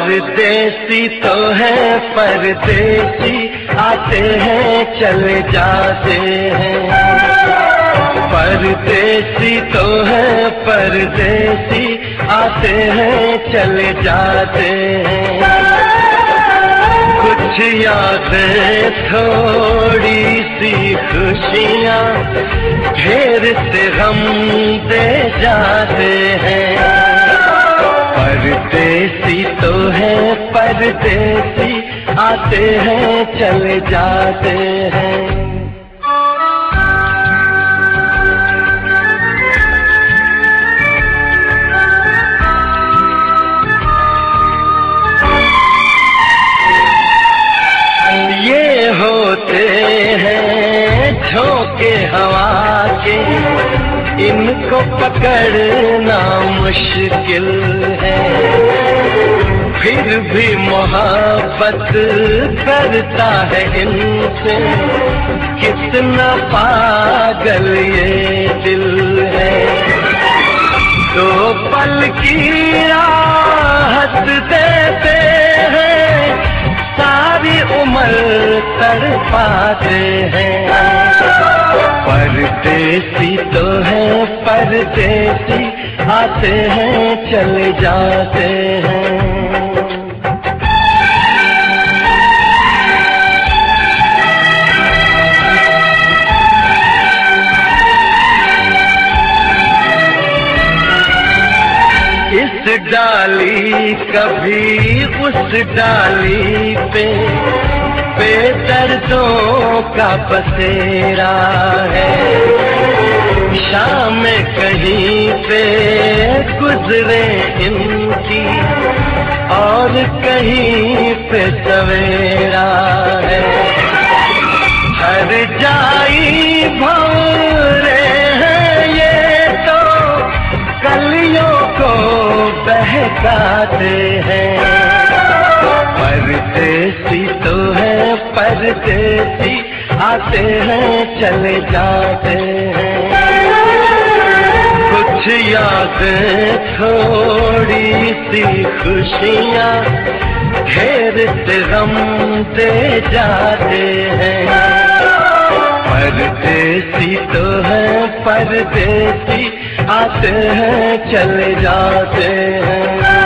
परदेसी तो है परदेसी, आते हैं चले जाते हैं। परदेसी तो है परदेसी, आते हैं चले जाते हैं। कुछ यादें थोड़ी सी खुशियाँ, ढेर से गम दे जाते हैं। परदेसी तो है परदेसी, आते हैं चले जाते हैं। ये होते हैं झोंके हवा के, इनको पकड़ना मुश्किल है। फिर भी मोहब्बत करता है इनसे, कितना पागल ये दिल है। दो पल की राहत देते हैं, सारी उम्र तड़पाते हैं। परदेसी तो है परदेसी, आते हैं चले जाते हैं। इस डाली कभी उस डाली पे, बेदर्दों का बसेरा है। शाम कहीं पे गुजरे इनकी, और कहीं पे सवेरा है। हर जाई भंवरे हैं ये तो, कलियों को बहकाते हैं। परदेसी तो है परदेसी, आते हैं चले जाते हैं। कुछ यादें थोड़ी सी खुशियाँ, ढेर से गम दे जाते हैं। परदेसी तो है परदेसी, आते हैं चले जाते हैं।